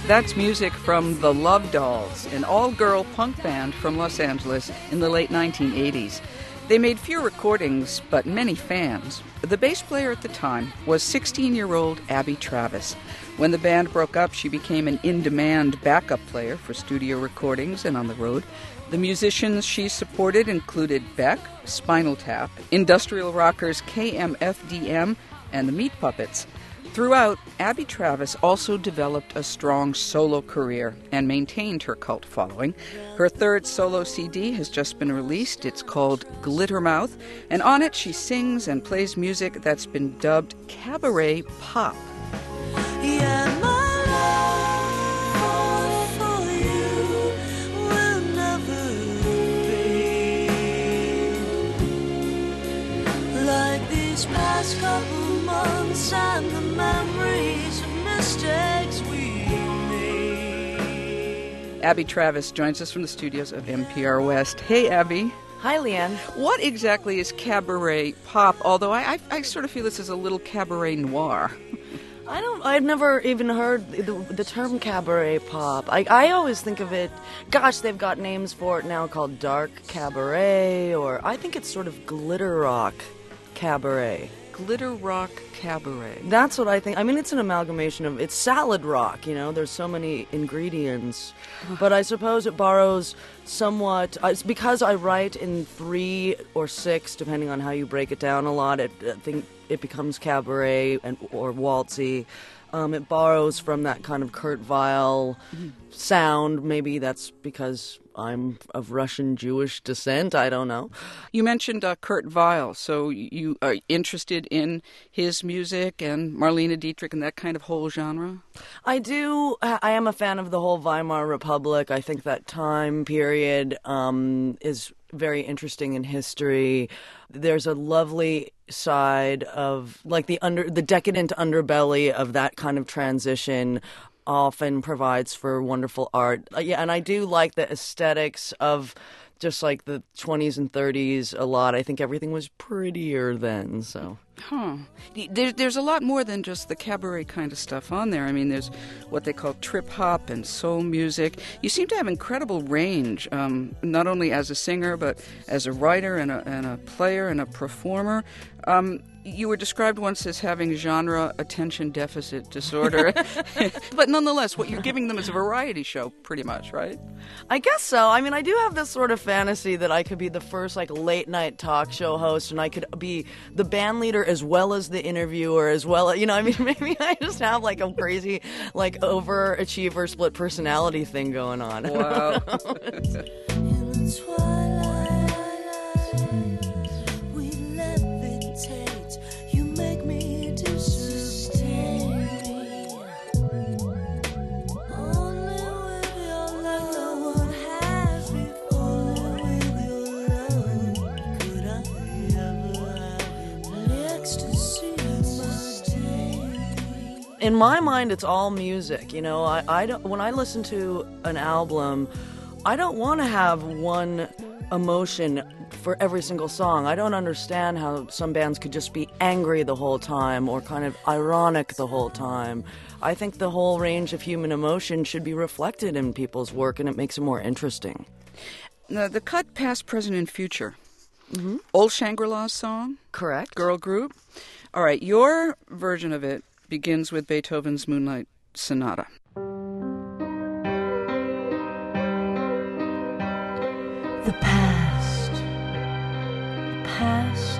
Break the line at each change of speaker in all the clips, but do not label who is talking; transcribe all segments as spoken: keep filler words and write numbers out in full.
That's music from the Love Dolls, an all-girl punk band from Los Angeles in the late nineteen eighties. They made few recordings, but many fans. The bass player at the time was sixteen-year-old Abby Travis. When the band broke up, she became an in-demand backup player for studio recordings and on the road. The musicians she supported included Beck, Spinal Tap, industrial rockers K M F D M, and the Meat Puppets. Throughout, Abby Travis also developed a strong solo career and maintained her cult following. Her third solo C D has just been released. It's called Glittermouth, and on it she sings and plays music that's been dubbed cabaret pop.
Yeah, my love for you will never fade. Like these past couple months and the memories of mistakes we made.
Abby Travis joins us from the studios of N P R West. Hey, Abby.
Hi, Leanne.
What exactly is cabaret pop? Although I, I, I sort of feel this is a little cabaret noir.
I don't. I've never even heard the, the term cabaret pop. I, I always think of it. Gosh, they've got names for it now called dark cabaret, or I think it's sort of glitter rock cabaret.
Glitter rock cabaret.
That's what I think. I mean, it's an amalgamation of, it's salad rock, you know, there's so many ingredients. But I suppose it borrows somewhat, uh, it's because I write in three or six, depending on how you break it down a lot, it, I think it becomes cabaret and or waltzy. Um, it borrows from that kind of Kurt Weill sound. Maybe that's because I'm of Russian Jewish descent. I don't know.
You mentioned uh, Kurt Weill, so you are interested in his music and Marlene Dietrich and that kind of whole genre?
I do. I am a fan of the whole Weimar Republic. I think that time period um, is very interesting in history. There's a lovely side of like the under the decadent underbelly of that kind of transition often provides for wonderful art. Uh, yeah, and I do like the aesthetics of just like the twenties and thirties a lot. I think everything was prettier then, so.
Huh. There, there's a lot more than just the cabaret kind of stuff on there. I mean, there's what they call trip hop and soul music. You seem to have incredible range, um, not only as a singer, but as a writer and a, and a player and a performer. Um, you were described once as having genre attention deficit disorder. But nonetheless, what you're giving them is a variety show, pretty much, right?
I guess so. I mean, I do have this sort of fantasy that I could be the first, like, late-night talk show host, and I could be the band leader as well as the interviewer, as well, you know, I mean, maybe I just have, like, a crazy, like, overachiever split personality thing going on.
Wow.
In my mind, it's all music. You know, I, I don't, when I listen to an album, I don't want to have one emotion for every single song. I don't understand how some bands could just be angry the whole time or kind of ironic the whole time. I think the whole range of human emotion should be reflected in people's work, and it makes it more interesting.
Now, the cut Past, Present, and Future.
Mm-hmm.
Old Shangri-La's song?
Correct.
Girl group? All right, your version of it begins with Beethoven's Moonlight Sonata.
The past, the past.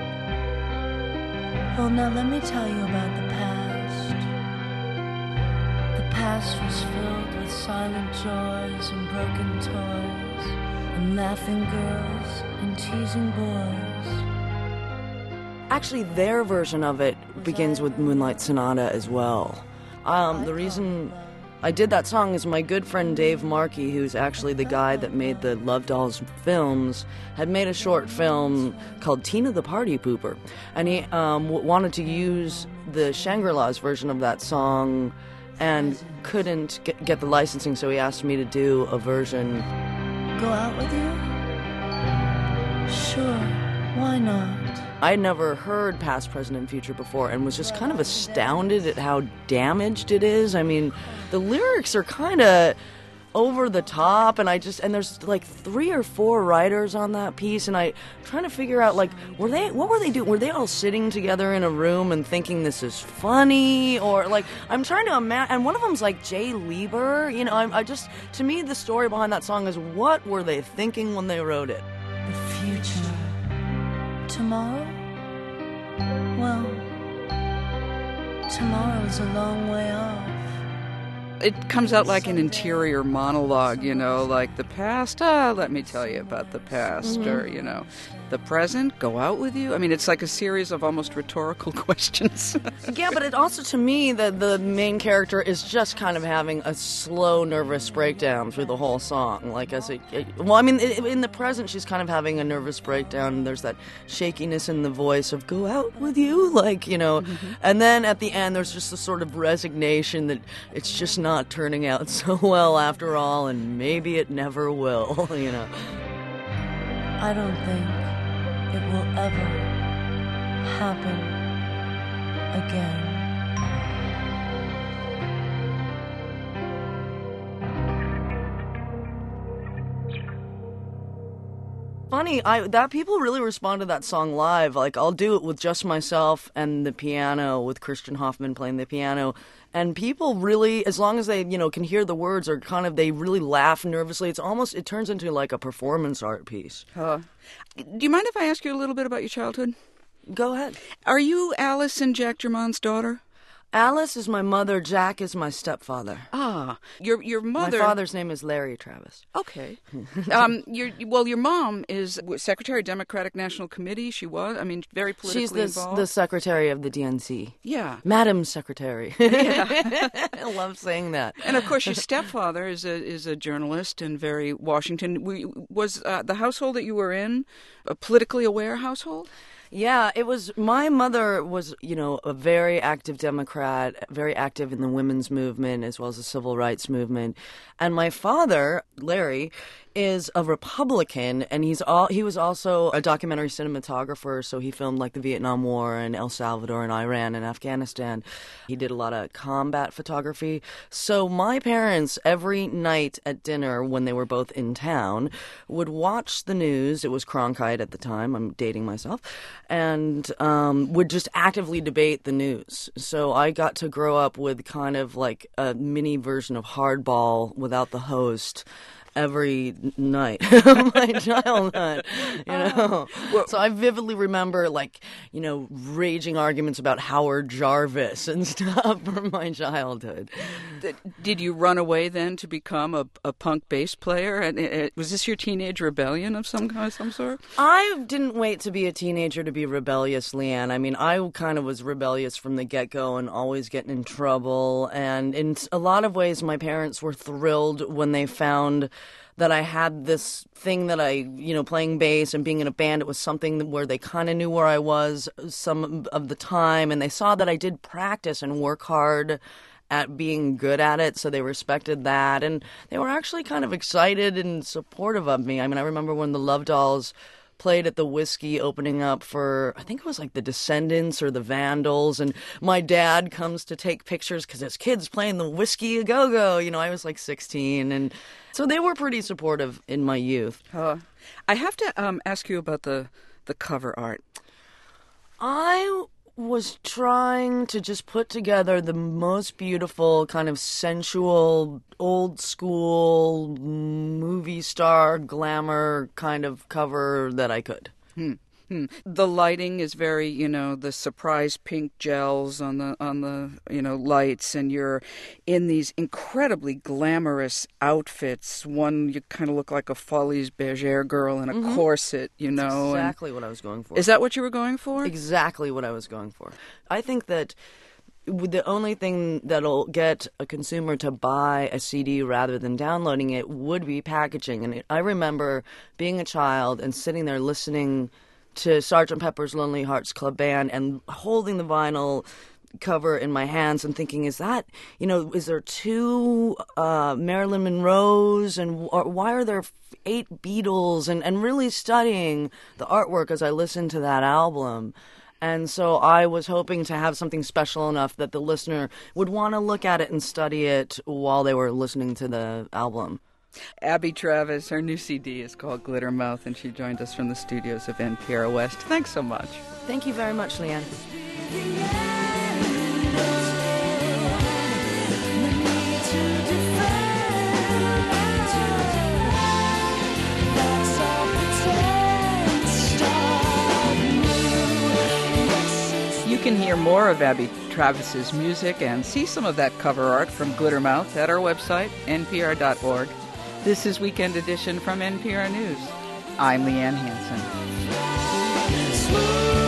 Oh, now let me tell you about the past. The past was filled with silent joys and broken toys and laughing girls and teasing boys.
Actually, their version of it begins with Moonlight Sonata as well. Um, the reason I did that song is my good friend Dave Markey, who's actually the guy that made the Love Dolls films, had made a short film called Tina the Party Pooper. And he um, w- wanted to use the Shangri-La's version of that song and couldn't get, get the licensing, so he asked me to do a version.
Go out with you? Sure, why not?
I never heard Past, Present, and Future before and was just kind of astounded at how damaged it is. I mean, the lyrics are kind of over the top, and I just and there's like three or four writers on that piece, and I I'm trying to figure out, like, were they what were they doing? Were they all sitting together in a room and thinking this is funny, or like I'm trying to imagine? And one of them's like Jay Lieber, you know. I, I just to me the story behind that song is, what were they thinking when they wrote it?
The future. Tomorrow? Well, tomorrow is a long way off.
It comes out like an interior monologue, you know, like the past, ah, let me tell you about the past, mm-hmm. or, you know, the present, go out with you. I mean, it's like a series of almost rhetorical questions.
Yeah, but it also, to me, the, the main character is just kind of having a slow, nervous breakdown through the whole song. Like, as it, it well, I mean, it, in the present, she's kind of having a nervous breakdown, and there's that shakiness in the voice of, go out with you, like, you know, mm-hmm. and then at the end, there's just a sort of resignation that it's just not Not turning out so well after all, and maybe it never will, you know.
I don't think it will ever happen again.
Funny, I that people really respond to that song live. Like, I'll do it with just myself and the piano, with Christian Hoffman playing the piano. And people really, as long as they, you know, can hear the words, or kind of, they really laugh nervously. It's almost, it turns into like a performance art piece.
Uh, do you mind if I ask you a little bit about your childhood?
Go ahead.
Are you Alice and Jack Germond's daughter?
Alice is my mother. Jack is my stepfather.
Ah, your your mother.
My father's name is Larry Travis.
Okay. um, your well, your mom is Secretary of Democratic National Committee. She was. I mean, very politically
She's the,
involved.
the secretary of the D N C.
Yeah,
Madam Secretary.
Yeah.
I love saying that.
And of course, your stepfather is a is a journalist and very Washington. We, was uh, the household that you were in a politically aware household?
Yeah, it was, my mother was, you know, a very active Democrat, very active in the women's movement as well as the civil rights movement. And my father, Larry, is a Republican, and he's all he was also a documentary cinematographer, so he filmed like the Vietnam War and El Salvador and Iran and Afghanistan. He did a lot of combat photography. So my parents, every night at dinner when they were both in town, would watch the news. It was Cronkite at the time, I'm dating myself, and um, would just actively debate the news. So I got to grow up with kind of like a mini version of Hardball without the host every night of my childhood, you know. Well, so I vividly remember, like, you know, raging arguments about Howard Jarvis and stuff from my childhood.
Did you run away then to become a, a punk bass player? And it, was this your teenage rebellion of some kind, some sort?
I didn't wait to be a teenager to be rebellious, Leanne. I mean, I kind of was rebellious from the get-go and always getting in trouble. And in a lot of ways, my parents were thrilled when they found that I had this thing that I, you know, playing bass and being in a band. It was something where they kind of knew where I was some of the time, and they saw that I did practice and work hard at being good at it, so they respected that, and they were actually kind of excited and supportive of me. I mean, I remember when the Love Dolls played at the Whiskey opening up for, I think it was like the Descendants or the Vandals, and my dad comes to take pictures because his kid's playing the Whiskey a Go-Go. You know, I was like sixteen, and so they were pretty supportive in my youth.
Uh, I have to um, ask you about the, the cover art.
I was trying to just put together the most beautiful, kind of sensual, old school movie star glamour kind of cover that I could.
Hmm. Hmm. The lighting is very, you know, the surprise pink gels on the on the you know lights, and you're in these incredibly glamorous outfits. One, you kind of look like a Folies Bergère girl in a mm-hmm. corset, you know.
That's exactly what I was going for.
Is that what you were going for?
Exactly what I was going for. I think that the only thing that'll get a consumer to buy a C D rather than downloading it would be packaging. And I remember being a child and sitting there listening to Sergeant Pepper's Lonely Hearts Club Band and holding the vinyl, cover in my hands and thinking, is that, you know, is there two uh, Marilyn Monroes, and or why are there eight Beatles, and, and really studying the artwork as I listened to that album. And so I was hoping to have something special enough that the listener would want to look at it and study it while they were listening to the album.
Abby Travis, her new C D is called Glittermouth, and she joined us from the studios of N P R West. Thanks so much.
Thank you very much, Leanne.
You can hear more of Abby Travis's music and see some of that cover art from Glittermouth at our website, N P R dot org. This is Weekend Edition from N P R News. I'm Leanne Hansen.